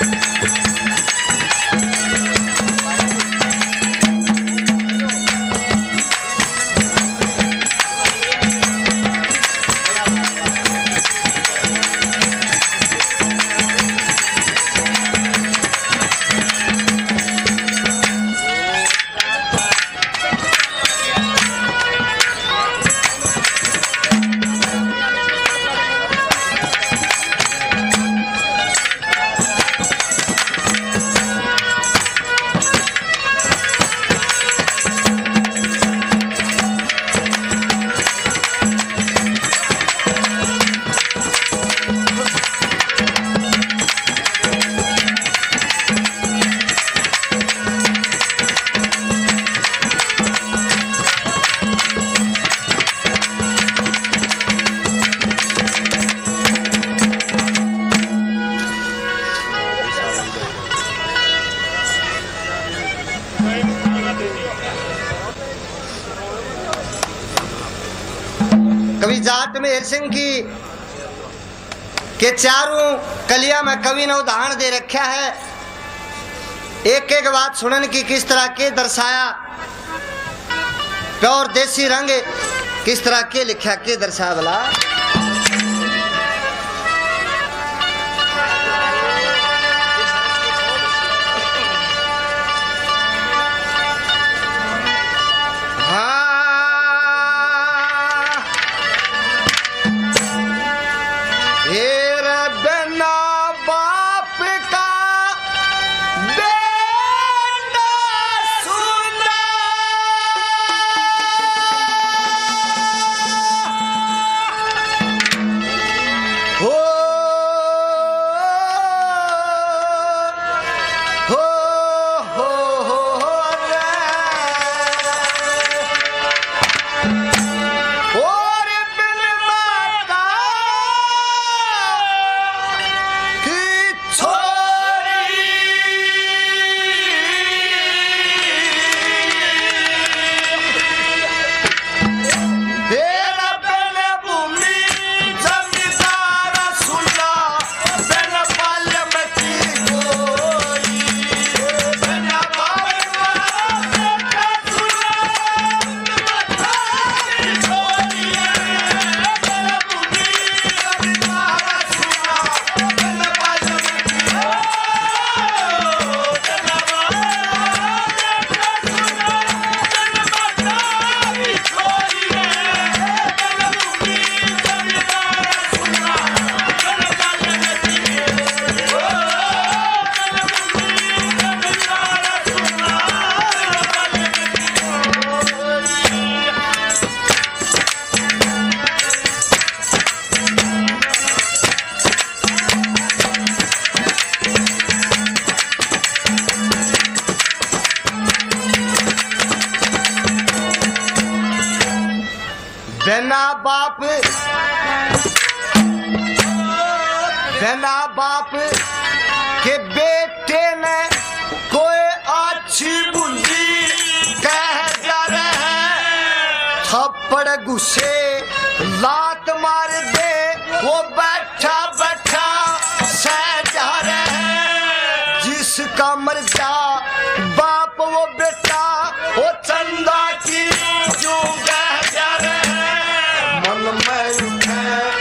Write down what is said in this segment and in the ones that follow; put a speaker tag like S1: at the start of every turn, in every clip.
S1: कवि जाट मेहर सिंह की के चारों कलिया में कवि ने उदाहरण दे रखा है। एक एक बात सुनन की किस तरह के दर्शाया, प्योर देसी रंग किस तरह के लिखा के दर्शाया भला। बिना बाप के बेटे ने कोई अच्छी बुद्धि कह जा रहे हैं, थप्पड़ गुस्से लात मार दे वो बैठा बैठा सह जा रहे हैं। जिसका मर जा बाप वो बेटा वो चंदा की जो कह जा रहे हैं। मन में उठे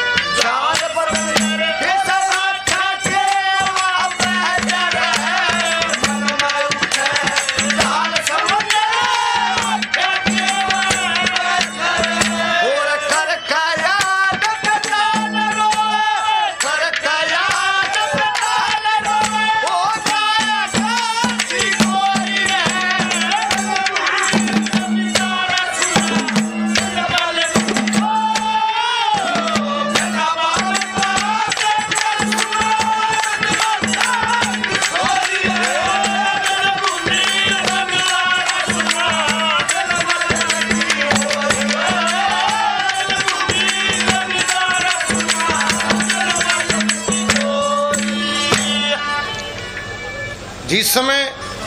S1: जिस समय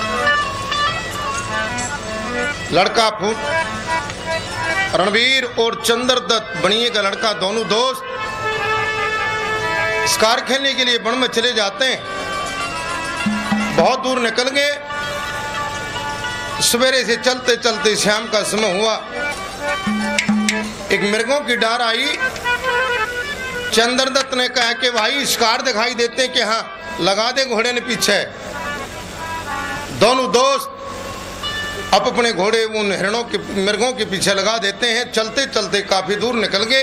S1: लड़का फूट रणवीर और चंद्रदत्त बनिए का लड़का दोनों दोस्त शिकार खेलने के लिए वन में चले जाते हैं।
S2: बहुत दूर निकल गए। सवेरे से चलते चलते शाम का समय हुआ। एक मृगों की डार आई। चंद्रदत्त ने कहा कि भाई शिकार दिखाई देते हैं कि हाँ, लगा दे घोड़े ने पीछे। दोनों दोस्त अपने घोड़े उन हिरणों के मृगों के पीछे लगा देते हैं। चलते चलते काफी दूर निकल गए,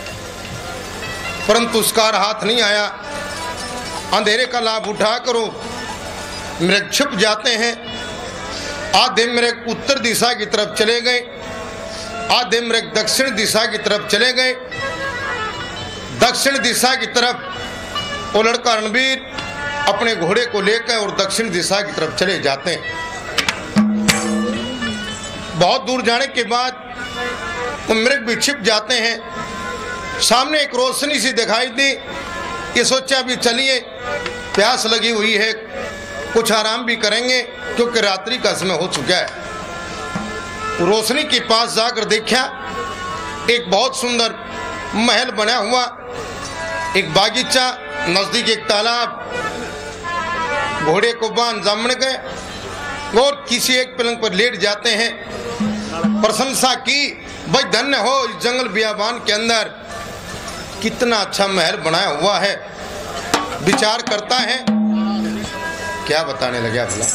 S2: परंतु शिकार हाथ नहीं आया। अंधेरे का लाभ उठा करो मृग छिप जाते हैं। आधे मृग उत्तर दिशा की तरफ चले गए, आधे मृग दक्षिण दिशा की तरफ चले गए। दक्षिण दिशा की तरफ वो लड़का रणवीर अपने घोड़े को लेकर और दक्षिण दिशा की तरफ चले जाते हैं। बहुत दूर जाने के बाद वो मृग भी छिप जाते हैं। सामने एक रोशनी सी दिखाई दी। ये सोचा भी चलिए, प्यास लगी हुई है, कुछ आराम भी करेंगे क्योंकि रात्रि का समय हो चुका है। रोशनी के पास जाकर देखा, एक बहुत सुंदर महल बना हुआ, एक बागीचा, नजदीक एक तालाब। घोड़े को बांध जामने गए और किसी एक पलंग पर लेट जाते हैं। प्रशंसा की, भाई धन्य हो इस जंगल बियाबान के अंदर कितना अच्छा महल बनाया हुआ है। विचार करता है, क्या बताने लगे भला।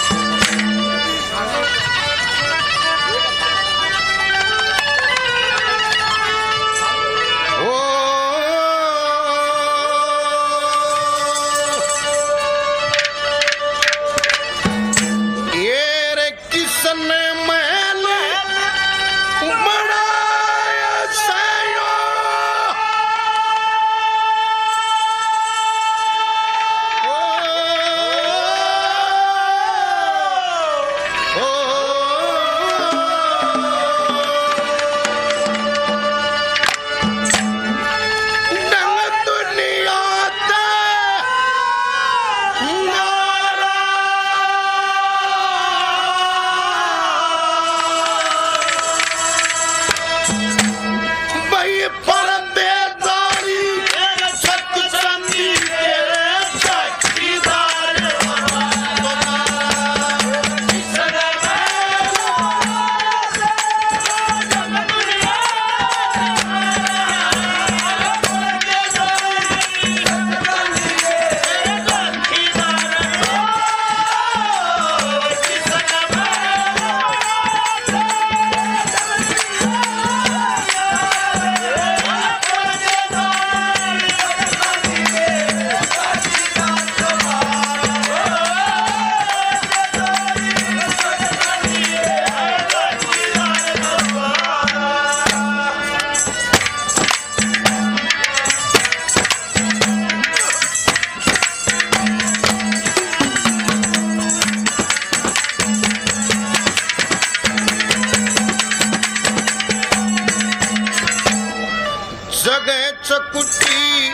S2: चकुटी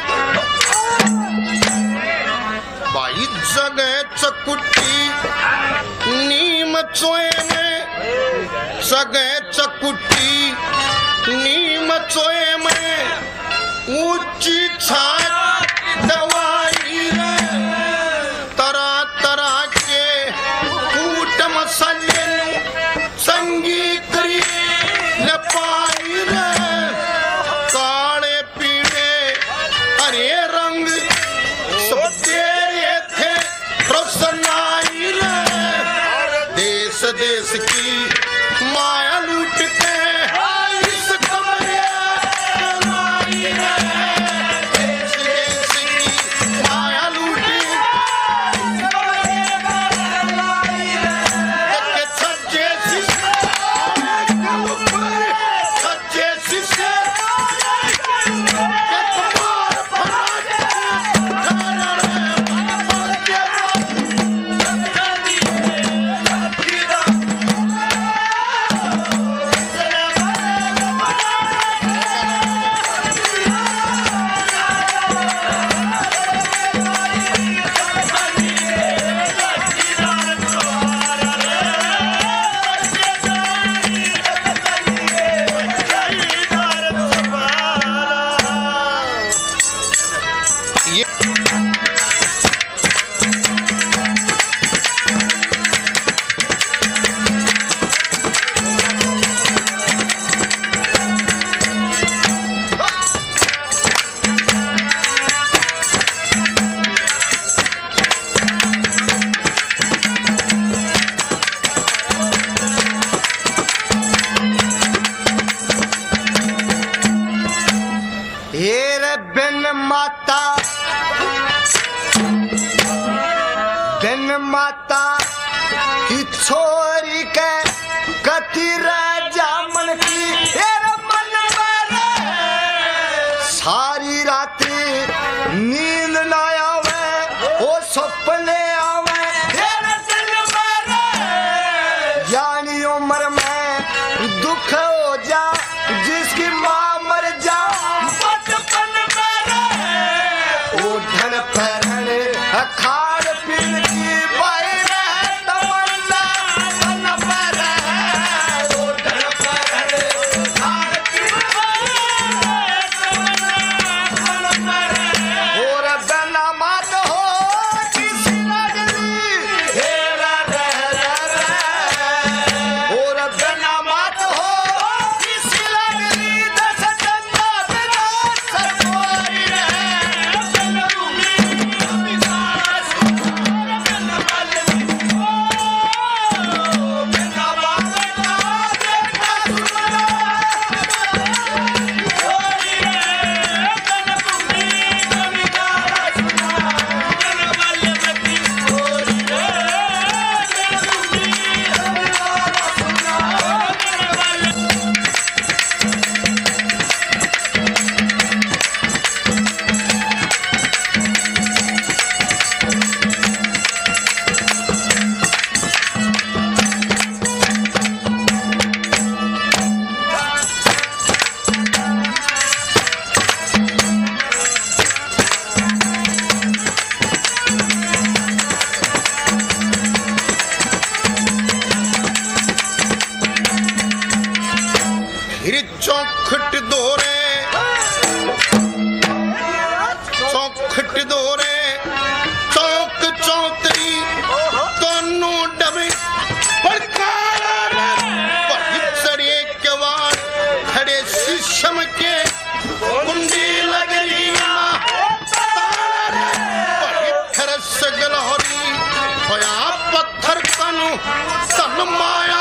S2: भाई जगह चकुटी नीम चोए में जगह चकुटी नीम चोए में ऊंची छात दवाई तरह तरह के कूट मसाले संगी करी लपाई काले पीले हरे रंग सब तेरे थे रोशनाई देश देश की माया लूट के इस कमरे देश देश की माया लूटी सच्चे शीशे सच्चे शीशे
S1: जन माता की छोरी के कति राजा मन की मन सारी रात्रि नींद ना आवे ओ सपने आवे यानी उम्र में दुख हो जा जिसकी माँ मर जा बचपन में ओ धन पहन अखाड़ पीन की
S2: चौखट दोरे चौक चौतरी दोनों डबे के वार खड़े शीशम के कुंडी लगली गलहरी होया पत्थर तनु तन माया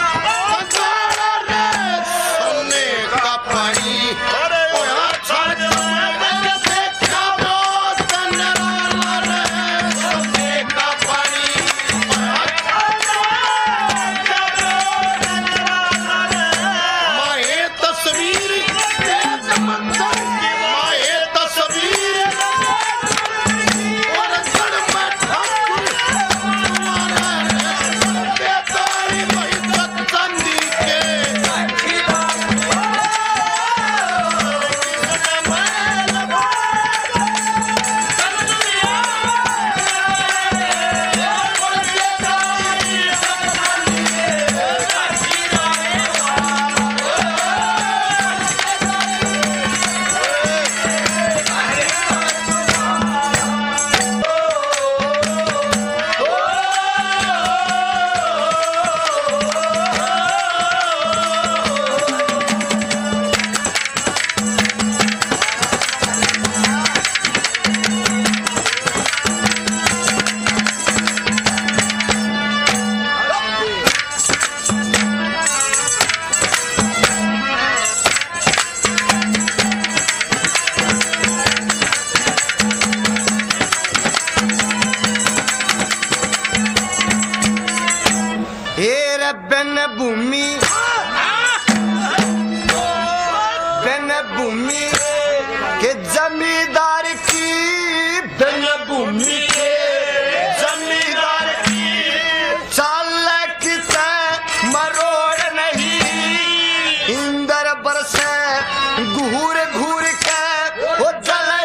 S2: भूमि के जमींदार की भूमि के जमींदार की चाल किसे मरोड़ नहीं इंदर बरसे घूर घूर के वो जले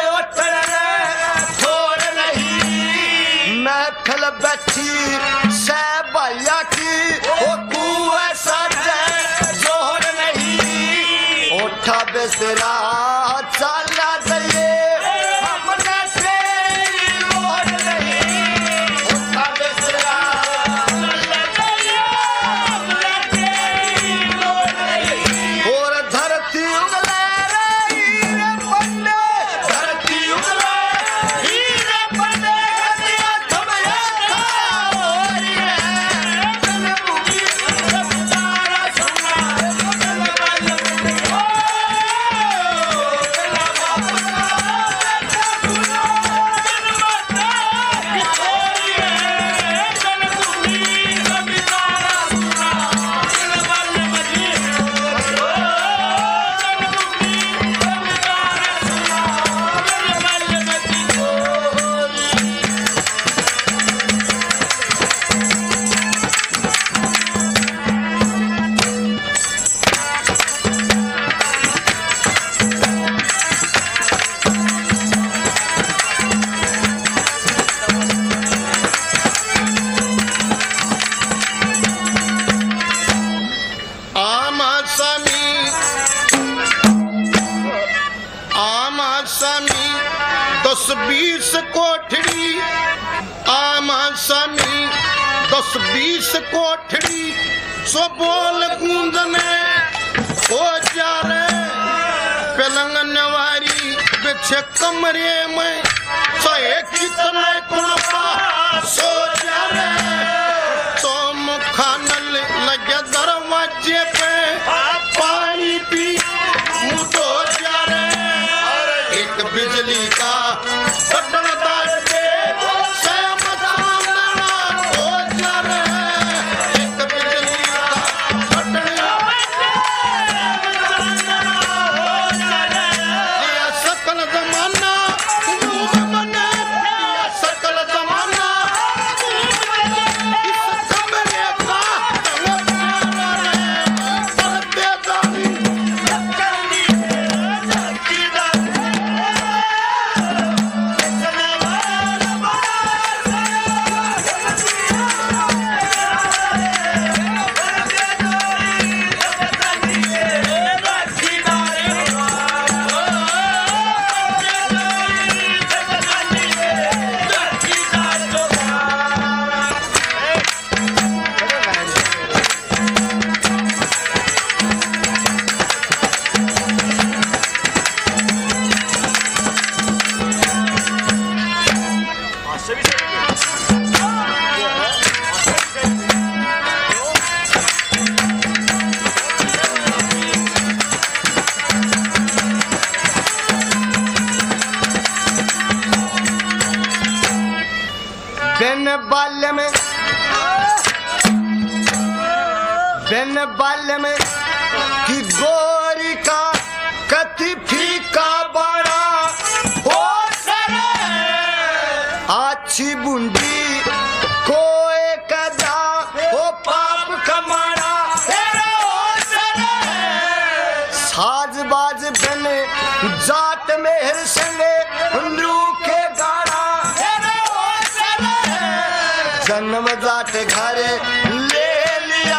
S2: छोड़ नहीं महफिल बैठी से भैया की वो कुएं सजे जोड़ नहीं उठा बेसरा चला जाइए हमने तेरी लोड़ नहीं उठा बेसरा चला जाइए हमने तेरी लोड़ नहीं और धरती उगले हीरे पन्ने धरती उगले हीरे पन्ने गतिया थमया और ये जनभूमि तारा सुना 10-20 कोठड़ी आमा सामी 10-20 कोठड़ी सो बोल गूंजने ओ जा रे पलंग नवारी बिछे कमरे में सोए कितने कुणपा सो जा रे तो मुखानल लगे दरवाजे पे पानी पी मुझो जा रे एक बिजली का बटन दाब दे सहमत मांगना हो जा रे एक बिजली का बटन लिया सकल जमाना डूब मने लिया सकल जमाना इस कमरे का तलब रे परदे दानी बिन बाल में कि गोरी का कति फीका बड़ा हो सरे अच्छी बूंदी कोई कदा हो पाप कमाड़ा हो सरे साजबाज बिन जाट मेहर संगे उल्लू के गाड़ा हो सरे जन्म जाट घरे ले लिया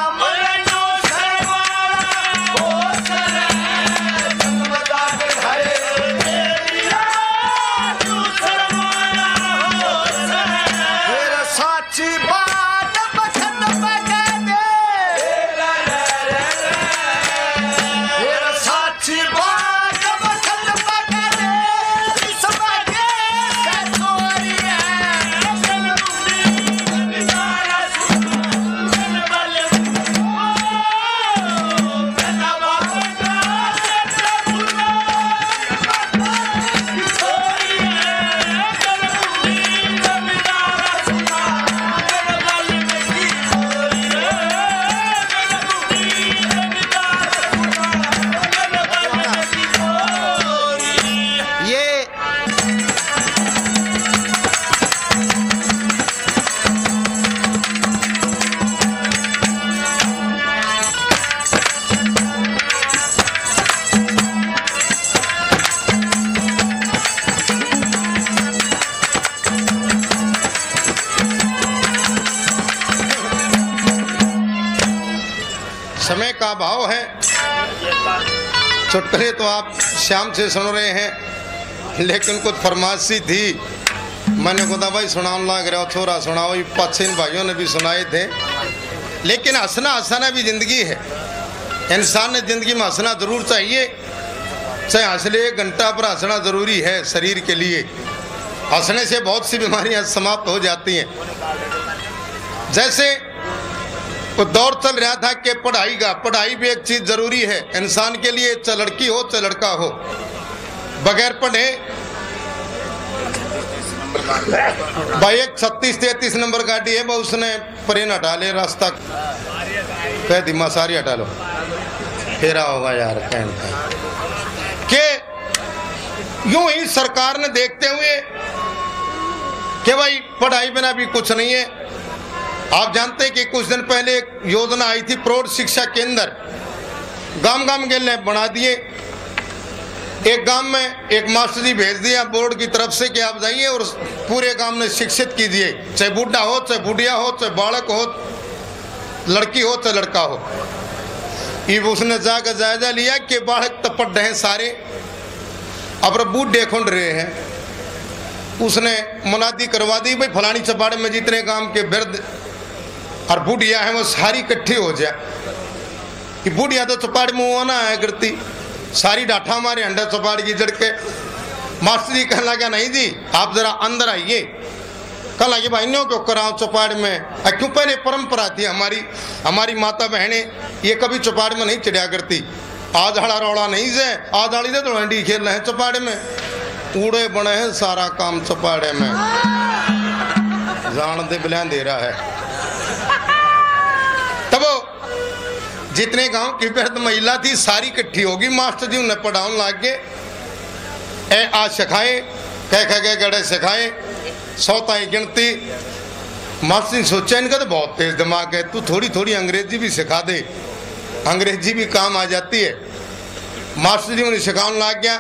S2: समय का भाव है। चुटकुले तो आप शाम से सुन रहे हैं, लेकिन कुछ फरमाइशी थी, मैंने खुदा भाई सुनाने लग रहा थोड़ा सुनाओ। ये पश्चिम भाइयों ने भी सुनाए थे। लेकिन हंसना हंसना भी ज़िंदगी है। इंसान ने ज़िंदगी में हंसना ज़रूर चाहिए, चाहे हंस ले 1 घंटा पर हंसना ज़रूरी है शरीर के लिए। हंसने से बहुत सी बीमारियां समाप्त हो जाती हैं। जैसे वो दौर चल रहा था कि पढ़ाई भी एक चीज़ ज़रूरी है इंसान के लिए, चाहे लड़की हो चाहे लड़का हो। बगैर पढ़े भाई एक 36-33 नंबर गाड़ी है, वो उसने परेन हटा ले, रास्ता कह दी मसारी हटा लो, फेरा होगा यार कहन के। यूं ही सरकार ने देखते हुए कि भाई पढ़ाई बिना भी कुछ नहीं है। आप जानते हैं कि कुछ दिन पहले एक योजना आई थी प्रौढ़ शिक्षा केंद्र, गांव गेले बना दिए। एक गांव में एक मास्टर जी भेज दिया बोर्ड की तरफ से कि आप जाइए और पूरे गांव में शिक्षित कीजिए, चाहे बूढ़ा हो चाहे बुढ़िया हो चाहे बालक हो, लड़की हो चाहे लड़का हो। ये उसने जाकर जायजा लिया कि बालक तो पढ़ रहे हैं सारे, अब बूढ़े खुंड रहे हैं, उसने मुनादी करवा दी, भाई फलानी चपाड़े में जितने काम के वृद्ध और बुढ़िया है वो सारी इकट्ठी हो जाए। कि बुढ़िया तो चपाड़ में वो ना है करती, सारी डाठा हमारे अंडा चपाड़ की जड़ के। मास्टर जी कहने लगा नहीं जी आप जरा अंदर आइए। कल लगे भाई नो क्यों कराओ चौपाड़ में, क्यों पहले परंपरा थी हमारी माता बहनें ये कभी चौपाड़ में नहीं चढ़िया करती। आज हड़ा रौड़ा नहीं से, आज हड़ी से तो खेल रहे हैं चौपाड़ में, कूड़े बने हैं सारा काम चौपाड़े में, जान दे बिलान दे रहा है। तब जितने गांव की वृद्ध महिला थी सारी इकट्ठी होगी, मास्टर जी उन्हें पढ़ाने लग गए। आज सिखाए कह गड़े सिखाए, सौताई गिनती। मास्टर ने सोचा इनका तो बहुत तेज दिमाग है, तू थोड़ी थोड़ी अंग्रेजी भी सिखा दे, अंग्रेजी भी काम आ जाती है। मास्टर जी उन्हें सिखाने लग गया।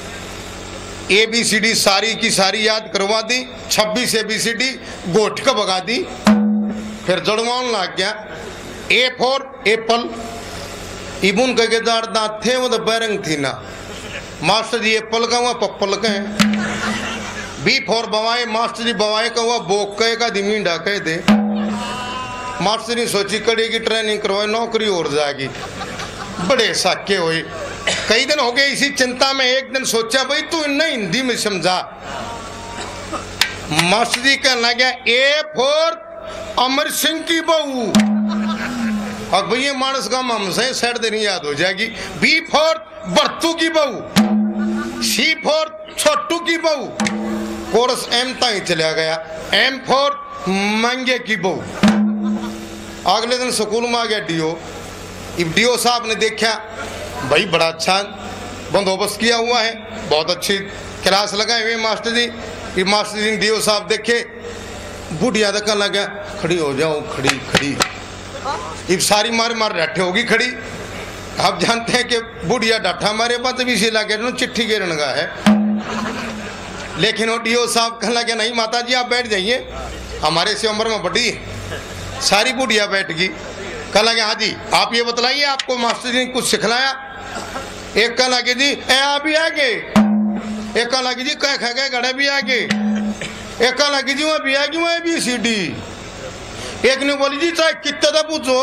S2: ABCD सारी की सारी याद करवा दी, 26 ABCD गोठ का भगा दी। फिर जड़वाने लग गया। A फॉर एप्पल, इबुन के दांत थे वो तो बैरंग थी ना, मास्टर जी एप्पल का हुआ पप्पल का है। B फॉर बवाए, मास्टर जी बवाए का हुआ बोक का दिमींडा कह दे। मास्टर ने सोची कड़ी की ट्रेनिंग करवाए, नौकरी और जाएगी। बड़े साके हुए, कई दिन हो गए इसी चिंता में। एक दिन सोचा भाई तू इन्हें हिंदी में समझा। मास्टर जी कहने लगा A फॉर अमर सिंह की बहू, और भैया मानस का हमसे सैड देनी याद हो जाएगी। B फॉर बर्तू की बहू, C फॉर छोटू की बहू, कोरस M तक चला गया। M फॉर मंगे की बहू। अगले दिन स्कूल में आ गया DO। DO साहब ने देखा भाई बड़ा अच्छा बंदोबस्त किया हुआ है, बहुत अच्छी क्लास लगाए हुए मास्टर जी। ये मास्टर जी DO साहब देखे, बुढ़िया धक्का लगा, खड़ी हो जाओ, खड़ी खड़ी। ये सारी मार बैठे होगी खड़ी। आप जानते हैं कि बुढ़िया डाठा हमारे पास भी से लगे चिट्ठी गिरन का है। लेकिन वो DO साहब कहने लगे नहीं माता जी आप बैठ जाइए, हमारे से उम्र में बड़ी। सारी बुढ़िया बैठ गई। कह लगे हाँ जी आप ये बतलाइए आपको मास्टर जी ने कुछ सिखलाया। एक कह लगे जी आप भी आगे, एक कह लगे जी कह गए गड़े भी आगे, एक कह लगे जी वह भी आगे वह ABCD। एक ने बोली जी चाहे कितना था पूछो।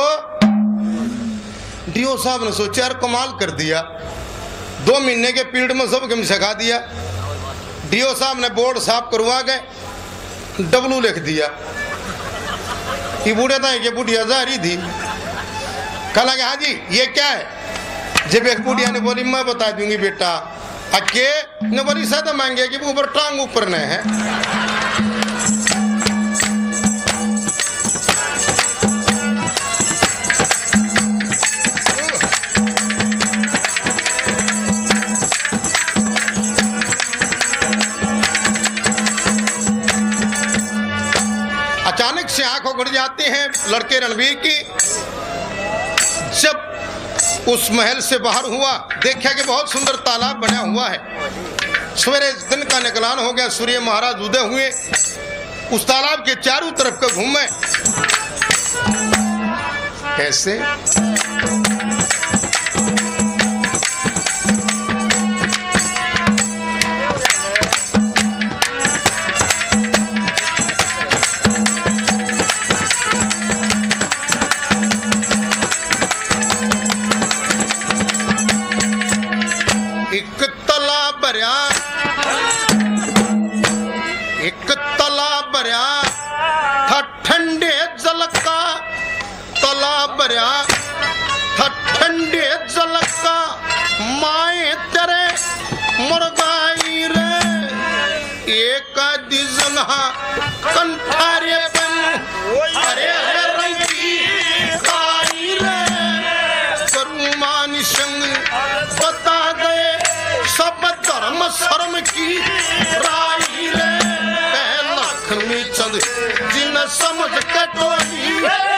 S2: DO साहब ने सोचा यार कमाल कर दिया, 2 महीने के पीरियड में सब कम सिखा दिया। DO साहब ने बोर्ड साफ करवा गए, W लिख दिया। ये बूढ़े था कि बुढ़िया जा रही थी। कहा लगा हाँ जी ये क्या है। जब एक बुढ़िया ने बोली मैं बता दूंगी बेटा। अके ने बोली सदा मांगे कि ऊपर टांग ऊपर न है। अचानक से आंख उगड़ जाती हैं लड़के रणवीर की। जब उस महल से बाहर हुआ देखा कि बहुत सुंदर तालाब बना हुआ है। सवेरे दिन का निकलान हो गया, सूर्य महाराज उदय हुए। उस तालाब के चारों तरफ का घूमे। कैसे एक तालाब भरिया था ठंडे जल का, तालाब भरिया था ठंडे जल का। माए तेरे मुर्गाई रे एक दिजना कंठारे बन अरे रंग की खाई रे। करुमान संग बता गए सब धर्म शर्म की राई रे। लक्ष्मी चंद जिन समझ कटोरी